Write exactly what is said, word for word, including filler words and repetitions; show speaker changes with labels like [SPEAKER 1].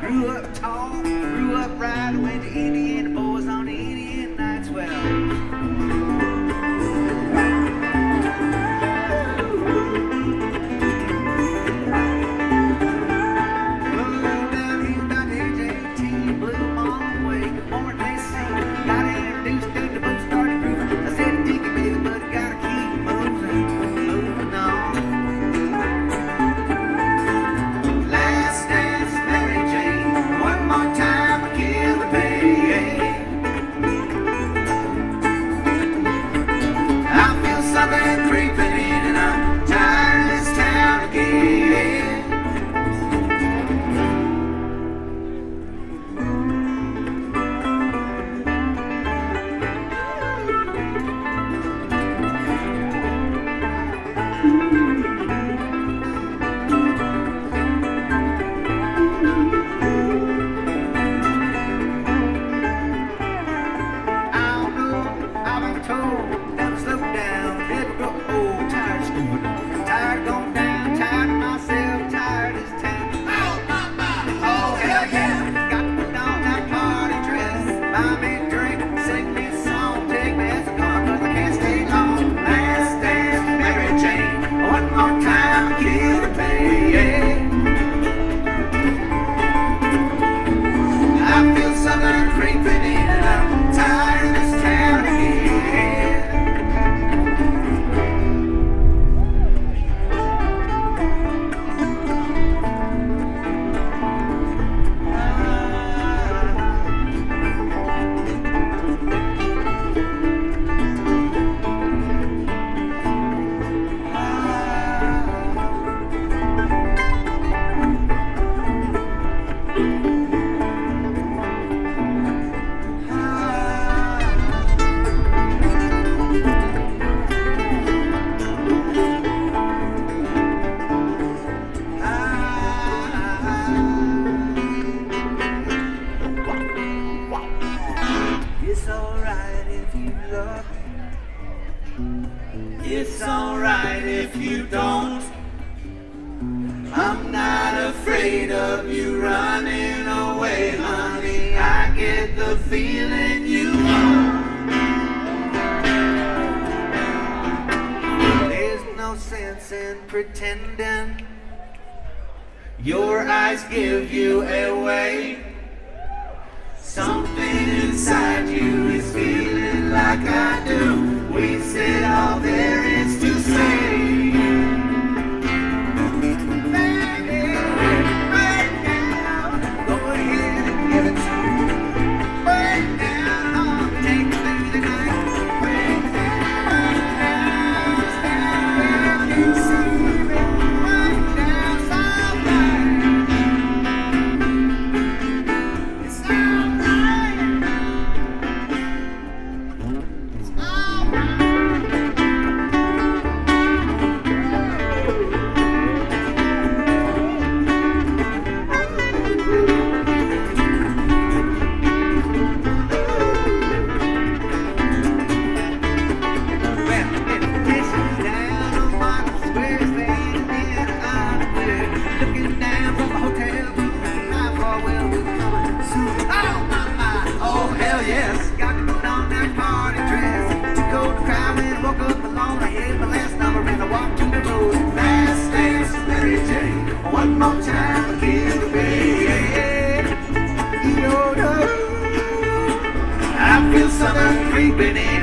[SPEAKER 1] Grew up tall, grew up right, went to Indiana boys on the Indian nights. Well, it's alright if you don't. I'm not afraid of you running away, honey. I get the feeling you want. There's no sense in pretending. Your eyes give you away. Something inside you is feeling like I do. We said all there is to say. Baby, right now, go ahead and give it to me. Right now, take me through the night. Right now, stand where you see me. Right now, it's alright. It's alright. It's alright. One more time, kill the baby. You know, I feel something creeping in.